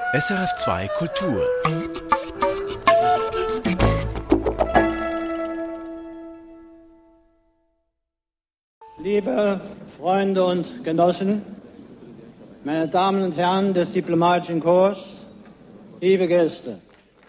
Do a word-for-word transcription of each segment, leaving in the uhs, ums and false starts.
S R F zwei Kultur. Liebe Freunde und Genossen, meine Damen und Herren des diplomatischen Korps, liebe Gäste.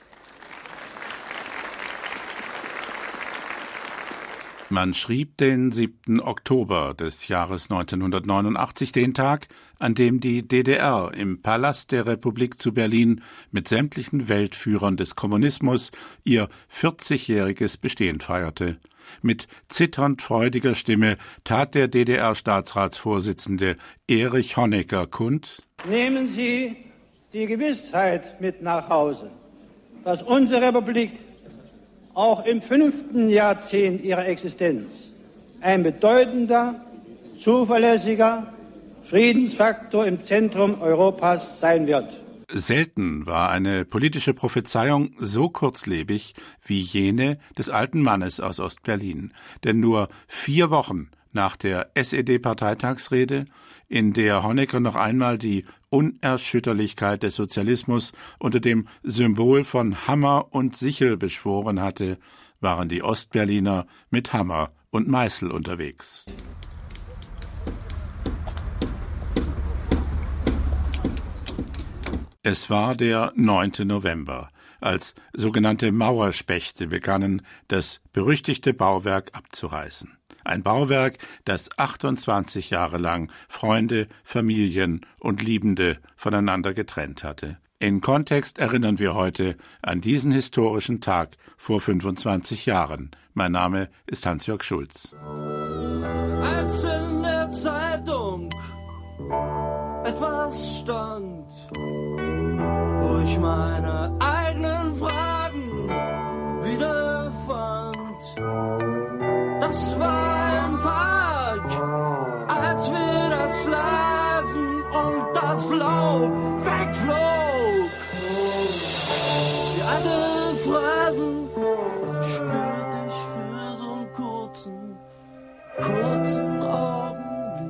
Man schrieb den siebten Oktober des Jahres neunzehnhundertneunundachtzig, den Tag, an dem die D D R im Palast der Republik zu Berlin mit sämtlichen Weltführern des Kommunismus ihr vierzigjähriges Bestehen feierte. Mit zitternd freudiger Stimme tat der D D R-Staatsratsvorsitzende Erich Honecker kund: Nehmen Sie die Gewissheit mit nach Hause, dass unsere Republik auch im fünften Jahrzehnt ihrer Existenz ein bedeutender, zuverlässiger Friedensfaktor im Zentrum Europas sein wird. Selten war eine politische Prophezeiung so kurzlebig wie jene des alten Mannes aus Ostberlin. Denn nur vier Wochen nach der S E D-Parteitagsrede, in der Honecker noch einmal die Unerschütterlichkeit des Sozialismus unter dem Symbol von Hammer und Sichel beschworen hatte, waren die Ostberliner mit Hammer und Meißel unterwegs. Es war der neunte November, als sogenannte Mauerspechte begannen, das berüchtigte Bauwerk abzureißen. Ein Bauwerk, das achtundzwanzig Jahre lang Freunde, Familien und Liebende voneinander getrennt hatte. In Kontext erinnern wir heute an diesen historischen Tag vor fünfundzwanzig Jahren. Mein Name ist Hans-Jörg Schulz. Als in der Zeitung etwas stand, wo ich meine eigenen Fragen wiederfand, das war im Park, als wir das lasen und das Blau wegflog. Die alten Phrasen spürte ich für so einen kurzen, kurzen Augenblick.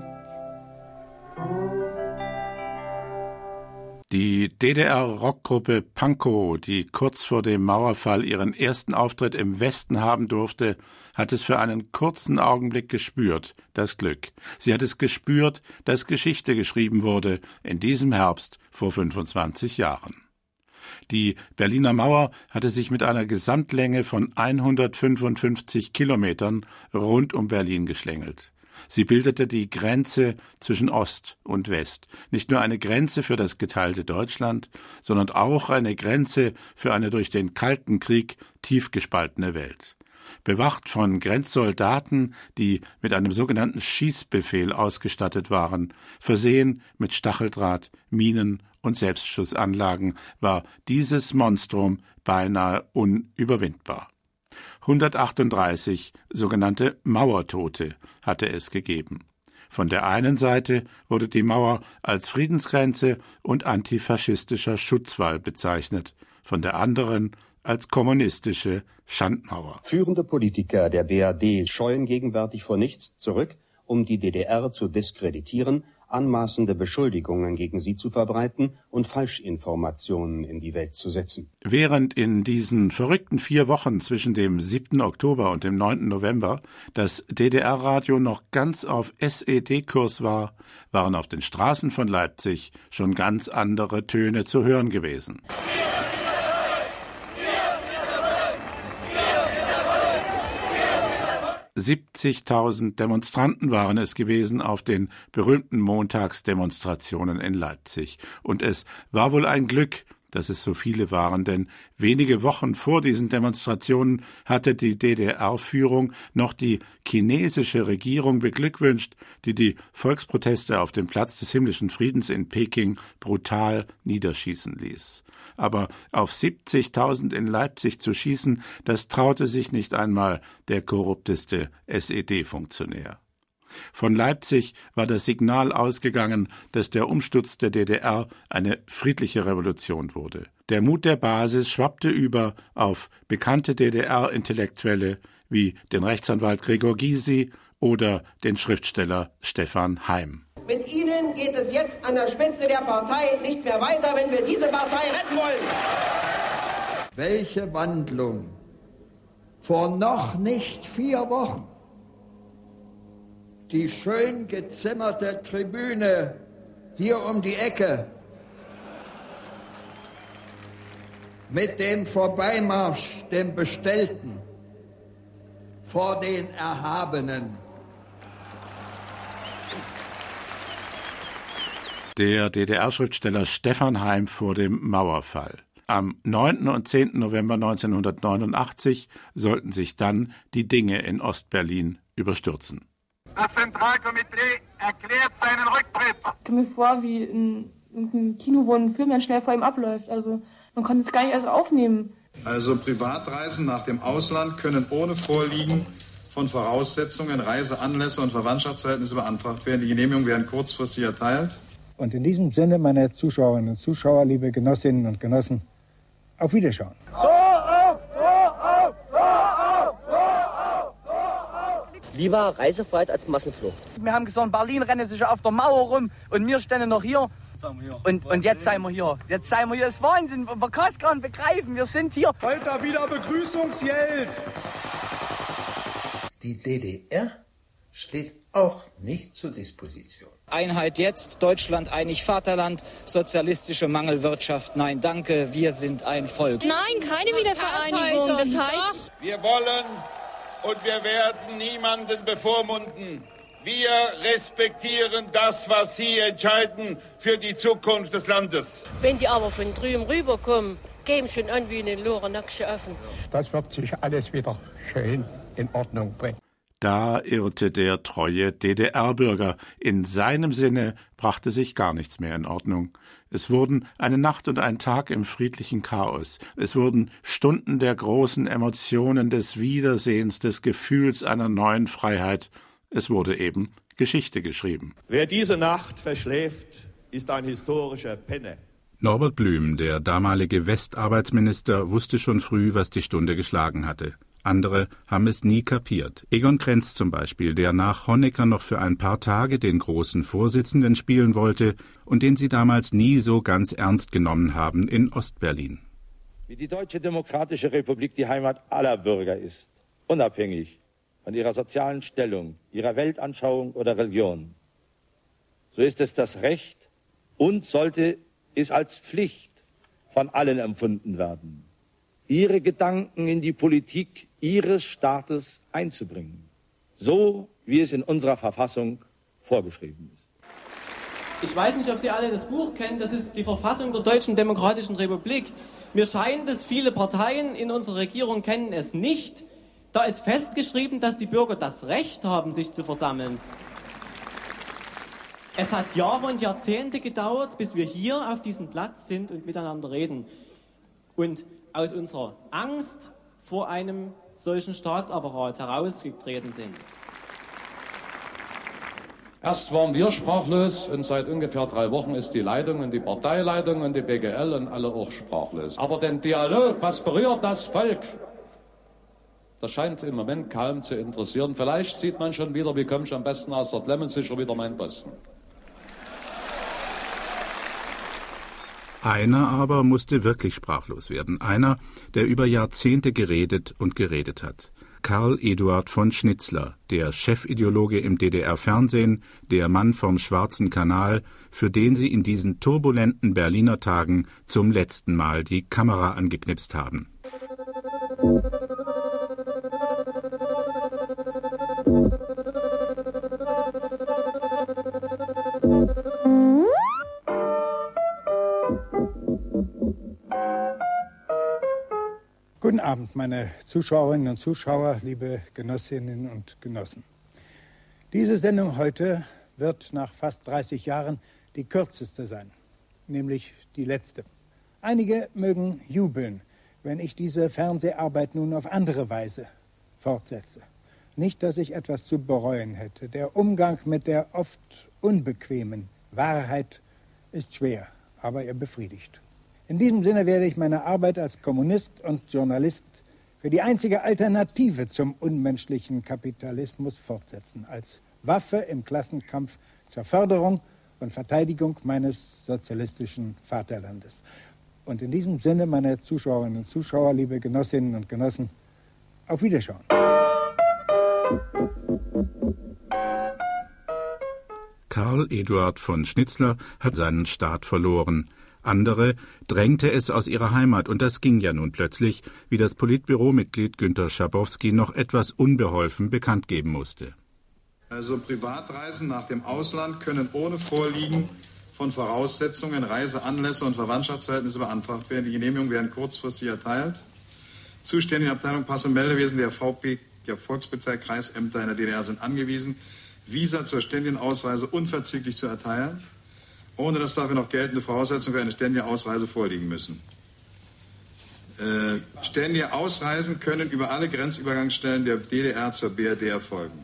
Die D D R-Rockgruppe Pankow, die kurz vor dem Mauerfall ihren ersten Auftritt im Westen haben durfte, hat es für einen kurzen Augenblick gespürt, das Glück. Sie hat es gespürt, dass Geschichte geschrieben wurde in diesem Herbst vor fünfundzwanzig Jahren. Die Berliner Mauer hatte sich mit einer Gesamtlänge von hundertfünfundfünfzig Kilometern rund um Berlin geschlängelt. Sie bildete die Grenze zwischen Ost und West. Nicht nur eine Grenze für das geteilte Deutschland, sondern auch eine Grenze für eine durch den Kalten Krieg tief gespaltene Welt. Bewacht von Grenzsoldaten, die mit einem sogenannten Schießbefehl ausgestattet waren, versehen mit Stacheldraht, Minen und Selbstschussanlagen, war dieses Monstrum beinahe unüberwindbar. hundertachtunddreißig sogenannte Mauertote hatte es gegeben. Von der einen Seite wurde die Mauer als Friedensgrenze und antifaschistischer Schutzwall bezeichnet, von der anderen als kommunistische Schandmauer. Führende Politiker der B R D scheuen gegenwärtig vor nichts zurück, um die D D R zu diskreditieren, anmaßende Beschuldigungen gegen sie zu verbreiten und Falschinformationen in die Welt zu setzen. Während in diesen verrückten vier Wochen zwischen dem siebten Oktober und dem neunten November das D D R-Radio noch ganz auf S E D-Kurs war, waren auf den Straßen von Leipzig schon ganz andere Töne zu hören gewesen. siebzigtausend Demonstranten waren es gewesen auf den berühmten Montagsdemonstrationen in Leipzig. Und es war wohl ein Glück, dass es so viele waren, denn wenige Wochen vor diesen Demonstrationen hatte die D D R-Führung noch die chinesische Regierung beglückwünscht, die die Volksproteste auf dem Platz des himmlischen Friedens in Peking brutal niederschießen ließ. Aber auf siebzigtausend in Leipzig zu schießen, das traute sich nicht einmal der korrupteste S E D-Funktionär. Von Leipzig war das Signal ausgegangen, dass der Umsturz der D D R eine friedliche Revolution wurde. Der Mut der Basis schwappte über auf bekannte D D R-Intellektuelle wie den Rechtsanwalt Gregor Gysi oder den Schriftsteller Stefan Heym. Mit Ihnen geht es jetzt an der Spitze der Partei nicht mehr weiter, wenn wir diese Partei retten wollen. Welche Wandlung vor noch nicht vier Wochen die schön gezimmerte Tribüne hier um die Ecke mit dem Vorbeimarsch, dem Bestellten, vor den Erhabenen. Der D D R-Schriftsteller Stefan Heym vor dem Mauerfall. Am neunten und zehnten November neunzehnhundertneunundachtzig sollten sich dann die Dinge in Ostberlin überstürzen. Das Zentralkomitee erklärt seinen Rücktritt. Ich komme mir vor wie in, in einem Kino, wo ein Film dann schnell vor ihm abläuft. Also man konnte es gar nicht erst aufnehmen. Also Privatreisen nach dem Ausland können ohne Vorliegen von Voraussetzungen, Reiseanlässe und Verwandtschaftsverhältnisse beantragt werden. Die Genehmigungen werden kurzfristig erteilt. Und in diesem Sinne, meine Zuschauerinnen und Zuschauer, liebe Genossinnen und Genossen, auf Wiederschauen. Lieber Reisefreiheit als Massenflucht. Wir haben gesagt, Berlin rennen sich auf der Mauer rum und wir stehen noch hier. Und, und jetzt sind wir hier. Jetzt sind wir hier. Das ist Wahnsinn. Man kann es gar nicht begreifen. Wir sind hier. Heute wieder Begrüßungsgeld. Die D D R steht auch nicht zur Disposition. Einheit jetzt, Deutschland einig Vaterland, sozialistische Mangelwirtschaft, nein danke, wir sind ein Volk. Nein, keine Wiedervereinigung, das heißt... Wir wollen und wir werden niemanden bevormunden. Wir respektieren das, was Sie entscheiden für die Zukunft des Landes. Wenn die aber von drüben rüberkommen, geben schon an wie in den Lorenöckschen Öfen. Das wird sich alles wieder schön in Ordnung bringen. Da irrte der treue D D R-Bürger. In seinem Sinne brachte sich gar nichts mehr in Ordnung. Es wurden eine Nacht und ein Tag im friedlichen Chaos. Es wurden Stunden der großen Emotionen, des Wiedersehens, des Gefühls einer neuen Freiheit. Es wurde eben Geschichte geschrieben. Wer diese Nacht verschläft, ist ein historischer Penner. Norbert Blüm, der damalige Westarbeitsminister, wusste schon früh, was die Stunde geschlagen hatte. Andere haben es nie kapiert. Egon Krenz zum Beispiel, der nach Honecker noch für ein paar Tage den großen Vorsitzenden spielen wollte und den sie damals nie so ganz ernst genommen haben in Ostberlin. Wie die Deutsche Demokratische Republik die Heimat aller Bürger ist, unabhängig von ihrer sozialen Stellung, ihrer Weltanschauung oder Religion, so ist es das Recht und sollte es als Pflicht von allen empfunden werden, ihre Gedanken in die Politik ihres Staates einzubringen, so wie es in unserer Verfassung vorgeschrieben ist. Ich weiß nicht, ob Sie alle das Buch kennen, das ist die Verfassung der Deutschen Demokratischen Republik. Mir scheint es, viele Parteien in unserer Regierung kennen es nicht. Da ist festgeschrieben, dass die Bürger das Recht haben, sich zu versammeln. Es hat Jahre und Jahrzehnte gedauert, bis wir hier auf diesem Platz sind und miteinander reden. Und aus unserer Angst vor einem solchen Staatsapparat herausgetreten sind. Erst waren wir sprachlos und seit ungefähr drei Wochen ist die Leitung und die Parteileitung und die B G L und alle auch sprachlos. Aber den Dialog, was berührt das Volk, das scheint im Moment kaum zu interessieren. Vielleicht sieht man schon wieder, wie komme ich am besten aus der Klemme, sicher wieder meinen Posten. Einer aber musste wirklich sprachlos werden. Einer, der über Jahrzehnte geredet und geredet hat. Karl Eduard von Schnitzler, der Chefideologe im D D R-Fernsehen, der Mann vom Schwarzen Kanal, für den sie in diesen turbulenten Berliner Tagen zum letzten Mal die Kamera angeknipst haben. Guten Abend, meine Zuschauerinnen und Zuschauer, liebe Genossinnen und Genossen. Diese Sendung heute wird nach fast dreißig Jahren die kürzeste sein, nämlich die letzte. Einige mögen jubeln, wenn ich diese Fernseharbeit nun auf andere Weise fortsetze. Nicht, dass ich etwas zu bereuen hätte. Der Umgang mit der oft unbequemen Wahrheit ist schwer, aber er befriedigt. In diesem Sinne werde ich meine Arbeit als Kommunist und Journalist für die einzige Alternative zum unmenschlichen Kapitalismus fortsetzen, als Waffe im Klassenkampf zur Förderung und Verteidigung meines sozialistischen Vaterlandes. Und in diesem Sinne, meine Zuschauerinnen und Zuschauer, liebe Genossinnen und Genossen, auf Wiederschauen. Karl Eduard von Schnitzler hat seinen Staat verloren. Andere drängte es aus ihrer Heimat, und das ging ja nun plötzlich, wie das Politbüromitglied Günter Schabowski noch etwas unbeholfen bekannt geben musste. Also Privatreisen nach dem Ausland können ohne Vorliegen von Voraussetzungen, Reiseanlässe und Verwandtschaftsverhältnisse beantragt werden. Die Genehmigungen werden kurzfristig erteilt. Zuständige Abteilung Pass- und Meldewesen der V P, der Volkspolizeikreisämter in der D D R sind angewiesen, Visa zur ständigen Ausreise unverzüglich zu erteilen, ohne dass dafür noch geltende Voraussetzungen für eine ständige Ausreise vorliegen müssen. Äh, ständige Ausreisen können über alle Grenzübergangsstellen der D D R zur B R D erfolgen.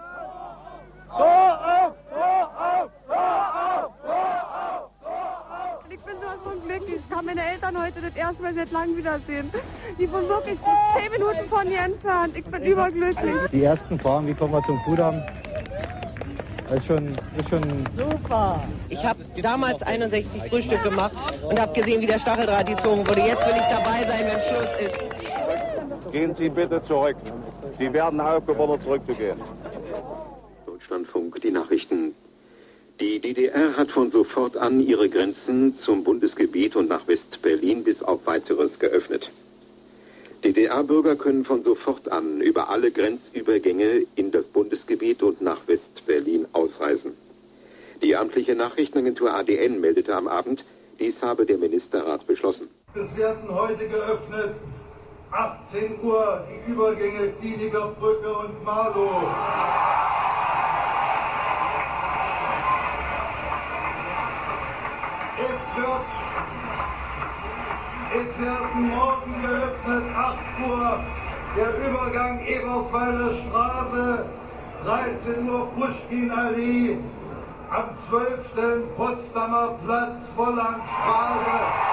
Ich bin so von glücklich. Ich kann meine Eltern heute das erste Mal seit langem wiedersehen. Die wohnen wirklich zehn Minuten von hier entfernt. Ich bin überglücklich. Die ersten Fragen, wie kommen wir zum Kudamm? Das ist schon, ist schon super. Ich habe damals einundsechzig Frühstück gemacht und habe gesehen, wie der Stacheldraht gezogen wurde. Jetzt will ich dabei sein, wenn Schluss ist. Gehen Sie bitte zurück. Sie werden aufgefordert, zurückzugehen. Deutschlandfunk, die Nachrichten. Die D D R hat von sofort an ihre Grenzen zum Bundesgebiet und nach West-Berlin bis auf Weiteres geöffnet. D D R-Bürger können von sofort an über alle Grenzübergänge in das Bundesgebiet und nach West-Berlin ausreisen. Die amtliche Nachrichtenagentur A D N meldete am Abend, dies habe der Ministerrat beschlossen. Es werden heute geöffnet, achtzehn Uhr, die Übergänge Kliniker Brücke und Marlow. Es wird, es werden morgen geöffnet, acht Uhr, der Übergang Eberswalder Straße, dreizehn Uhr Puschkin-Allee, am zwölften Potsdamer Platz, Vollandstraße.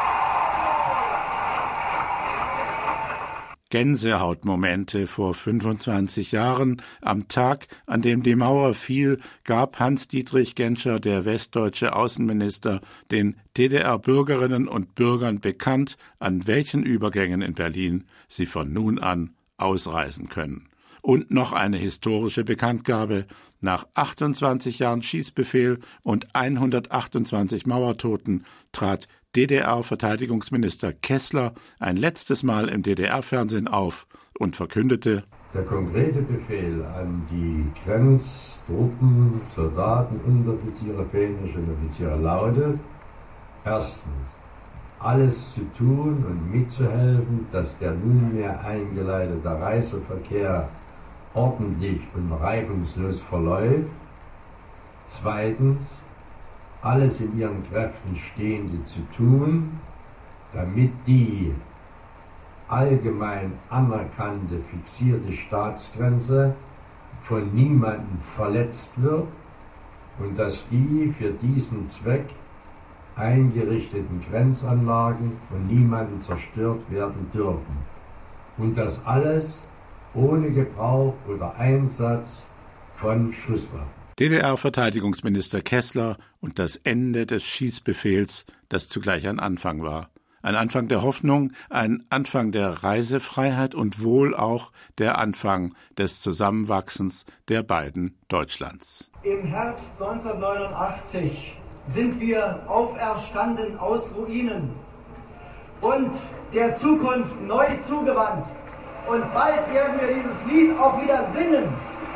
Gänsehautmomente vor fünfundzwanzig Jahren. Am Tag, an dem die Mauer fiel, gab Hans-Dietrich Genscher, der westdeutsche Außenminister, den D D R-Bürgerinnen und Bürgern bekannt, an welchen Übergängen in Berlin sie von nun an ausreisen können. Und noch eine historische Bekanntgabe. Nach achtundzwanzig Jahren Schießbefehl und hundertachtundzwanzig Mauertoten trat D D R-Verteidigungsminister Kessler ein letztes Mal im D D R-Fernsehen auf und verkündete: Der konkrete Befehl an die Grenztruppen, Soldaten, Unteroffiziere, fähnische Offiziere lautet: Erstens, alles zu tun und mitzuhelfen, dass der nunmehr eingeleitete Reiseverkehr ordentlich und reibungslos verläuft. Zweitens, alles in ihren Kräften Stehende zu tun, damit die allgemein anerkannte fixierte Staatsgrenze von niemandem verletzt wird und dass die für diesen Zweck eingerichteten Grenzanlagen von niemandem zerstört werden dürfen. Und das alles ohne Gebrauch oder Einsatz von Schusswaffen. D D R-Verteidigungsminister Kessler und das Ende des Schießbefehls, das zugleich ein Anfang war. Ein Anfang der Hoffnung, ein Anfang der Reisefreiheit und wohl auch der Anfang des Zusammenwachsens der beiden Deutschlands. Im Herbst neunzehnhundertneunundachtzig sind wir auferstanden aus Ruinen und der Zukunft neu zugewandt. Und bald werden wir dieses Lied auch wieder singen.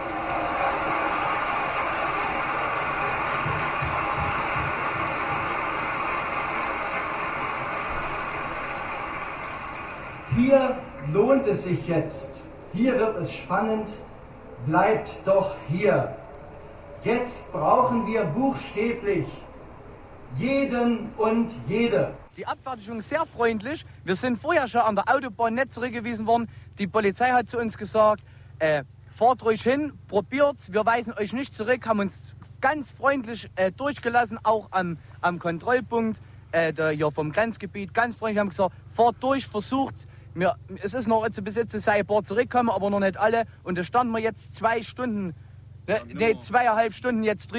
Hier lohnt es sich jetzt. Hier wird es spannend. Bleibt doch hier. Jetzt brauchen wir buchstäblich jeden und jede. Die Abfertigung ist sehr freundlich. Wir sind vorher schon an der Autobahn nicht zurückgewiesen worden. Die Polizei hat zu uns gesagt, äh, fahrt ruhig hin, probiert's, wir weisen euch nicht zurück, haben uns ganz freundlich äh, durchgelassen, auch am, am Kontrollpunkt äh, der, hier vom Grenzgebiet, ganz freundlich, haben gesagt, fahrt durch, versucht. Wir, es ist noch zu besitzen, sei ein paar zurückkommen, aber noch nicht alle. Und da standen wir jetzt zwei Stunden, ne, ne, zweieinhalb Stunden jetzt drüben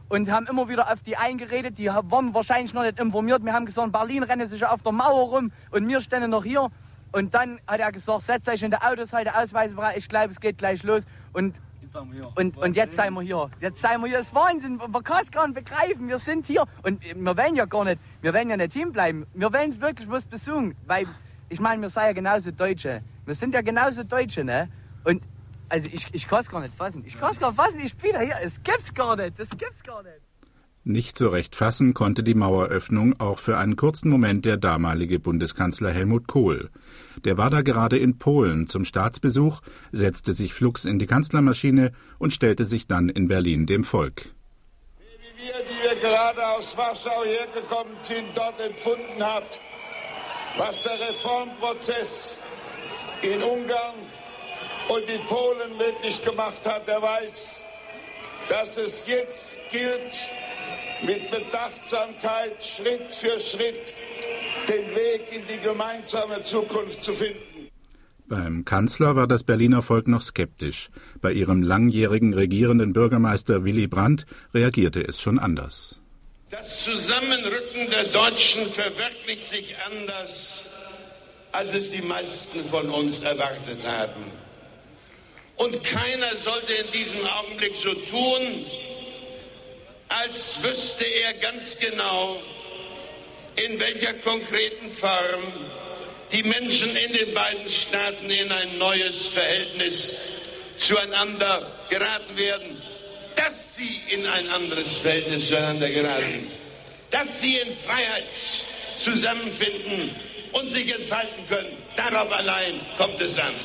und haben immer wieder auf die eingeredet. Die waren wahrscheinlich noch nicht informiert. Wir haben gesagt, Berlin rennen sich auf der Mauer rum und wir stehen noch hier. Und dann hat er gesagt, setzt euch in der Autoseite, Ausweisbereit, ich glaube, es geht gleich los. Und, und, und jetzt sind wir hier. Jetzt sind wir hier. Das ist Wahnsinn. Man kann es gar nicht begreifen. Wir sind hier. Und wir wollen ja gar nicht, wir wollen ja nicht hinbleiben. Wir wollen es wirklich bloß besuchen. Weil, ich meine, wir sind ja genauso Deutsche. Wir sind ja genauso Deutsche, ne? Und also ich, ich kann es gar nicht fassen. Ich kann es gar nicht fassen. Ich bin da hier. Es gibt's gar nicht. Das gibt's gar nicht. Nicht so recht fassen konnte die Maueröffnung auch für einen kurzen Moment der damalige Bundeskanzler Helmut Kohl. Der war da gerade in Polen zum Staatsbesuch, setzte sich flugs in die Kanzlermaschine und stellte sich dann in Berlin dem Volk. Wie wir, die wir gerade aus Warschau hergekommen sind, dort empfunden hat, was der Reformprozess in Ungarn und in Polen möglich gemacht hat, der weiß, dass es jetzt gilt, mit Bedachtsamkeit Schritt für Schritt den Weg in die gemeinsame Zukunft zu finden. Beim Kanzler war das Berliner Volk noch skeptisch. Bei ihrem langjährigen regierenden Bürgermeister Willy Brandt reagierte es schon anders. Das Zusammenrücken der Deutschen verwirklicht sich anders, als es die meisten von uns erwartet haben. Und keiner sollte in diesem Augenblick so tun, als wüsste er ganz genau, in welcher konkreten Form die Menschen in den beiden Staaten in ein neues Verhältnis zueinander geraten werden, dass sie in ein anderes Verhältnis zueinander geraten, dass sie in Freiheit zusammenfinden und sich entfalten können. Darauf allein kommt es an.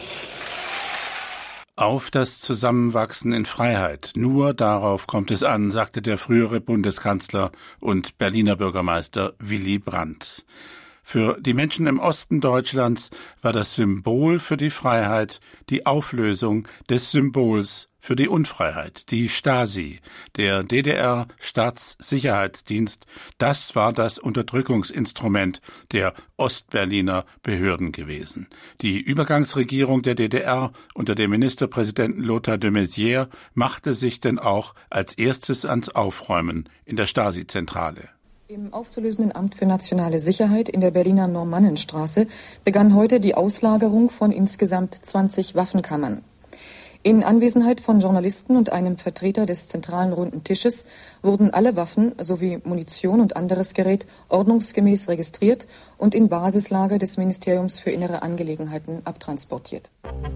Auf das Zusammenwachsen in Freiheit. Nur darauf kommt es an, sagte der frühere Bundeskanzler und Berliner Bürgermeister Willy Brandt. Für die Menschen im Osten Deutschlands war das Symbol für die Freiheit die Auflösung des Symbols für die Unfreiheit, die Stasi, der D D R-Staatssicherheitsdienst. Das war das Unterdrückungsinstrument der Ostberliner Behörden gewesen. Die Übergangsregierung der D D R unter dem Ministerpräsidenten Lothar de Maizière machte sich denn auch als erstes ans Aufräumen in der Stasi-Zentrale. Im aufzulösenden Amt für nationale Sicherheit in der Berliner Normannenstraße begann heute die Auslagerung von insgesamt zwanzig Waffenkammern. In Anwesenheit von Journalisten und einem Vertreter des zentralen Runden Tisches wurden alle Waffen sowie Munition und anderes Gerät ordnungsgemäß registriert und in Basislager des Ministeriums für Innere Angelegenheiten abtransportiert.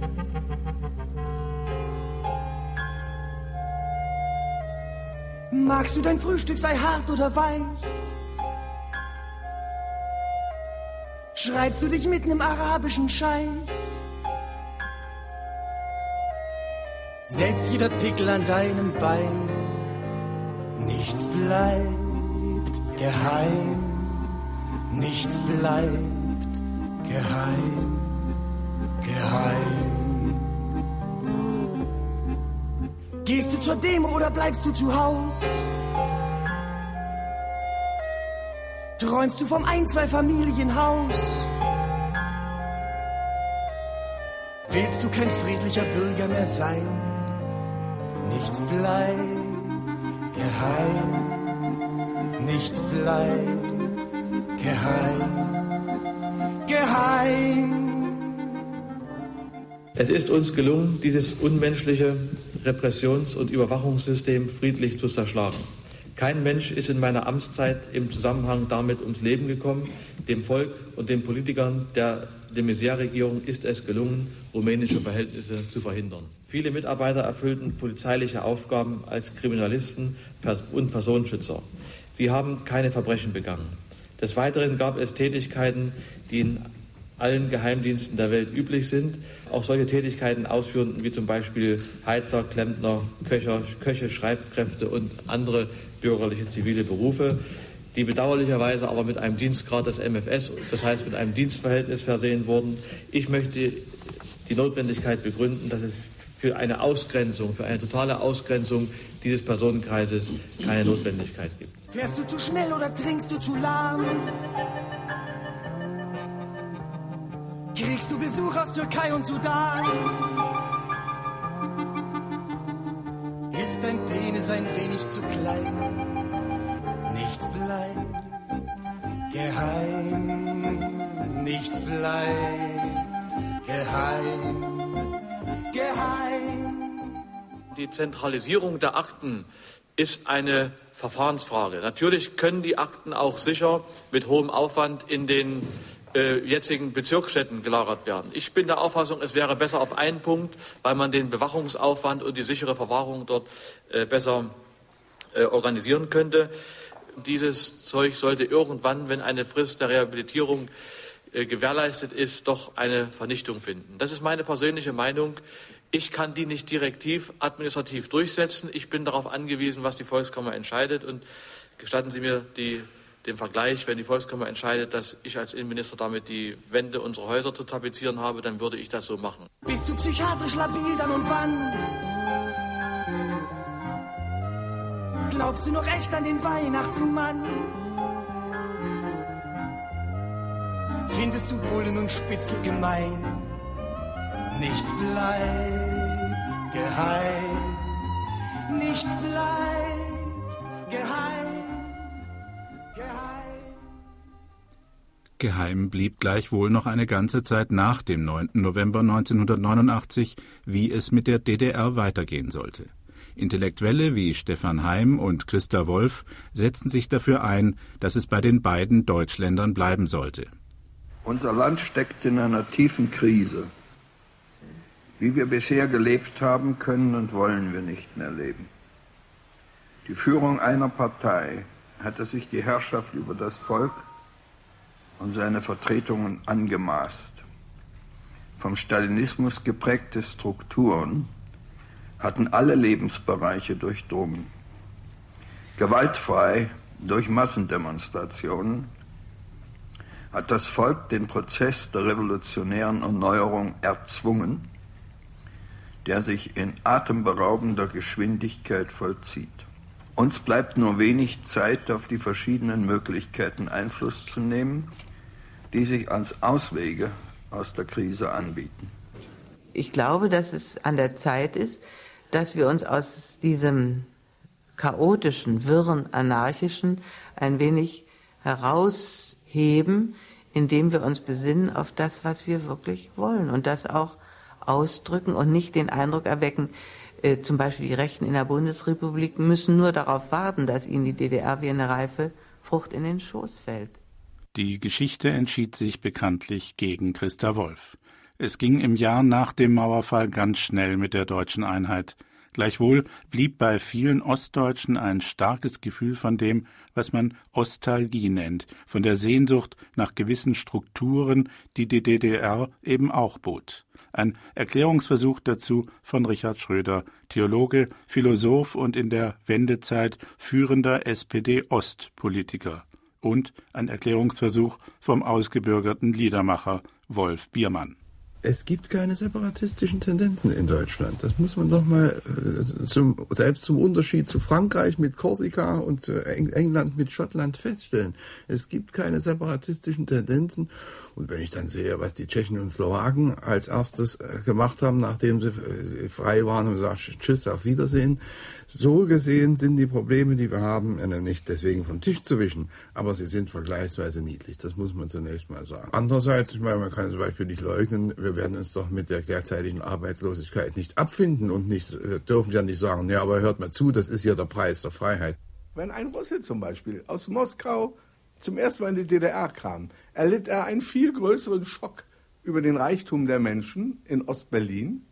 Magst du dein Frühstück sei hart oder weich? Schreibst du dich mitten im arabischen Scheich? Selbst jeder Pickel an deinem Bein, nichts bleibt geheim, nichts bleibt geheim, geheim. Gehst du zur Demo oder bleibst du zu Haus? Träumst du vom Ein-Zwei-Familienhaus? Willst du kein friedlicher Bürger mehr sein? Nichts bleibt geheim, nichts bleibt geheim, geheim. Es ist uns gelungen, dieses unmenschliche Repressions- und Überwachungssystem friedlich zu zerschlagen. Kein Mensch ist in meiner Amtszeit im Zusammenhang damit ums Leben gekommen. Dem Volk und den Politikern der de Maizière-Regierung ist es gelungen, rumänische Verhältnisse zu verhindern. Viele Mitarbeiter erfüllten polizeiliche Aufgaben als Kriminalisten und Personenschützer. Sie haben keine Verbrechen begangen. Des Weiteren gab es Tätigkeiten, die in allen Geheimdiensten der Welt üblich sind. Auch solche Tätigkeiten ausführten, wie zum Beispiel Heizer, Klempner, Köcher, Köche, Schreibkräfte und andere bürgerliche zivile Berufe, die bedauerlicherweise aber mit einem Dienstgrad des M F S, das heißt mit einem Dienstverhältnis versehen wurden. Ich möchte die Notwendigkeit begründen, dass es für eine Ausgrenzung, für eine totale Ausgrenzung dieses Personenkreises keine Notwendigkeit gibt. Fährst du zu schnell oder trinkst du zu lahm? Kriegst du Besuch aus Türkei und Sudan? Ist dein Penis ein wenig zu klein? Nichts bleibt geheim. Nichts bleibt geheim. Geheim. Die Zentralisierung der Akten ist eine Verfahrensfrage. Natürlich können die Akten auch sicher mit hohem Aufwand in den äh, jetzigen Bezirksstädten gelagert werden. Ich bin der Auffassung, es wäre besser auf einen Punkt, weil man den Bewachungsaufwand und die sichere Verwahrung dort äh, besser äh, organisieren könnte. Dieses Zeug sollte irgendwann, wenn eine Frist der Rehabilitierung äh, gewährleistet ist, doch eine Vernichtung finden. Das ist meine persönliche Meinung. Ich kann die nicht direktiv administrativ durchsetzen. Ich bin darauf angewiesen, was die Volkskammer entscheidet. Und gestatten Sie mir die, den Vergleich, wenn die Volkskammer entscheidet, dass ich als Innenminister damit die Wände unserer Häuser zu tapezieren habe, dann würde ich das so machen. Bist du psychiatrisch labil, dann und wann? Glaubst du noch echt an den Weihnachtsmann? Findest du Bullen und Spitzel gemein? Nichts bleibt geheim, nichts bleibt geheim, geheim. Geheim blieb gleichwohl noch eine ganze Zeit nach dem neunten November neunzehnhundertneunundachtzig, wie es mit der D D R weitergehen sollte. Intellektuelle wie Stefan Heym und Christa Wolf setzten sich dafür ein, dass es bei den beiden Deutschländern bleiben sollte. Unser Land steckt in einer tiefen Krise. Wie wir bisher gelebt haben, können und wollen wir nicht mehr leben. Die Führung einer Partei hatte sich die Herrschaft über das Volk und seine Vertretungen angemaßt. Vom Stalinismus geprägte Strukturen hatten alle Lebensbereiche durchdrungen. Gewaltfrei durch Massendemonstrationen hat das Volk den Prozess der revolutionären Erneuerung erzwungen, der sich in atemberaubender Geschwindigkeit vollzieht. Uns bleibt nur wenig Zeit, auf die verschiedenen Möglichkeiten Einfluss zu nehmen, die sich als Auswege aus der Krise anbieten. Ich glaube, dass es an der Zeit ist, dass wir uns aus diesem chaotischen, wirren, anarchischen ein wenig herausheben, indem wir uns besinnen auf das, was wir wirklich wollen und das auch ausdrücken und nicht den Eindruck erwecken, äh, zum Beispiel die Rechten in der Bundesrepublik müssen nur darauf warten, dass ihnen die D D R wie eine reife Frucht in den Schoß fällt. Die Geschichte entschied sich bekanntlich gegen Christa Wolf. Es ging im Jahr nach dem Mauerfall ganz schnell mit der deutschen Einheit. Gleichwohl blieb bei vielen Ostdeutschen ein starkes Gefühl von dem, was man Ostalgie nennt, von der Sehnsucht nach gewissen Strukturen, die die D D R eben auch bot. Ein Erklärungsversuch dazu von Richard Schröder, Theologe, Philosoph und in der Wendezeit führender S P D-Ostpolitiker. Und ein Erklärungsversuch vom ausgebürgerten Liedermacher Wolf Biermann. Es gibt keine separatistischen Tendenzen in Deutschland. Das muss man doch mal äh, zum, selbst zum Unterschied zu Frankreich mit Korsika und zu Eng- England mit Schottland feststellen. Es gibt keine separatistischen Tendenzen. Und wenn ich dann sehe, was die Tschechen und Slowaken als erstes äh, gemacht haben, nachdem sie äh, frei waren und gesagt, tschüss, auf Wiedersehen. So gesehen sind die Probleme, die wir haben, äh, nicht deswegen vom Tisch zu wischen, aber sie sind vergleichsweise niedlich. Das muss man zunächst mal sagen. Andererseits, ich meine, man kann zum Beispiel nicht leugnen, wir werden uns doch mit der derzeitigen Arbeitslosigkeit nicht abfinden und nicht, wir dürfen ja nicht sagen, ja, aber hört mal zu, das ist ja der Preis der Freiheit. Wenn ein Russe zum Beispiel aus Moskau zum ersten Mal in die D D R kam, erlitt er einen viel größeren Schock über den Reichtum der Menschen in Ostberlin,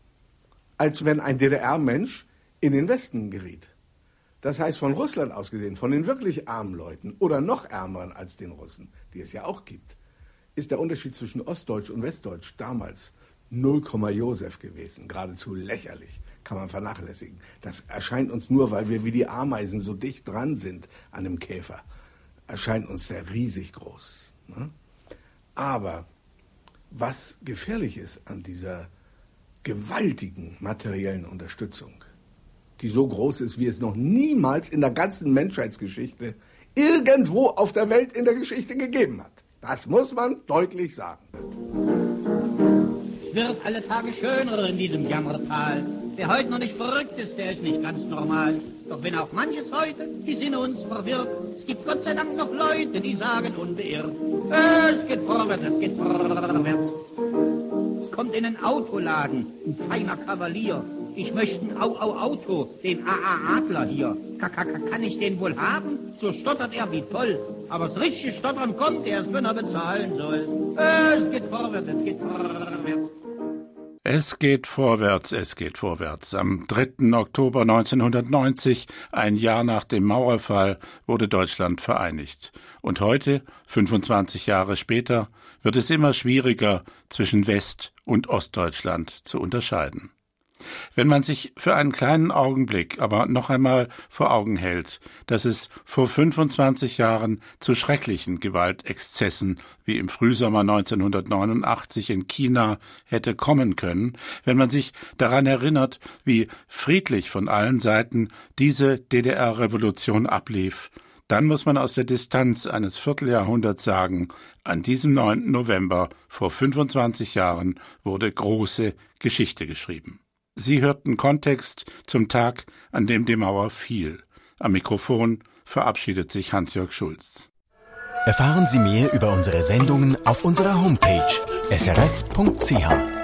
als wenn ein D D R-Mensch in den Westen geriet. Das heißt, von Russland aus gesehen, von den wirklich armen Leuten oder noch ärmeren als den Russen, die es ja auch gibt, ist der Unterschied zwischen Ostdeutsch und Westdeutsch damals null Komma Josef gewesen, geradezu lächerlich, kann man vernachlässigen. Das erscheint uns nur, weil wir wie die Ameisen so dicht dran sind an dem Käfer, erscheint uns der riesig groß. Ne? Aber was gefährlich ist an dieser gewaltigen materiellen Unterstützung, die so groß ist, wie es noch niemals in der ganzen Menschheitsgeschichte irgendwo auf der Welt in der Geschichte gegeben hat. Das muss man deutlich sagen. Es wird alle Tage schöner in diesem Jammertal. Wer heute noch nicht verrückt ist, der ist nicht ganz normal. Doch wenn auch manches heute die Sinne uns verwirrt, es gibt Gott sei Dank noch Leute, die sagen unbeirrt, es geht vorwärts, es geht vorwärts. Es kommt in einen Autoladen, ein feiner Kavalier. Ich möchte ein Au-Au-Auto, den A A Adler hier. Kann ich den wohl haben? So stottert er wie toll. Aber das richtige Stottern kommt erst, wenn er bezahlen soll. Es geht vorwärts, es geht vorwärts. Es geht vorwärts, es geht vorwärts. Am dritten Oktober neunzehnhundertneunzig, ein Jahr nach dem Mauerfall, wurde Deutschland vereinigt. Und heute, fünfundzwanzig Jahre später, wird es immer schwieriger, zwischen West- und Ostdeutschland zu unterscheiden. Wenn man sich für einen kleinen Augenblick aber noch einmal vor Augen hält, dass es vor fünfundzwanzig Jahren zu schrecklichen Gewaltexzessen wie im Frühsommer neunzehnhundertneunundachtzig in China hätte kommen können, wenn man sich daran erinnert, wie friedlich von allen Seiten diese D D R-Revolution ablief, dann muss man aus der Distanz eines Vierteljahrhunderts sagen, an diesem neunten November vor fünfundzwanzig Jahren wurde große Geschichte geschrieben. Sie hörten Kontext zum Tag, an dem die Mauer fiel. Am Mikrofon verabschiedet sich Hans-Jörg Schulz. Erfahren Sie mehr über unsere Sendungen auf unserer Homepage s r f punkt c h.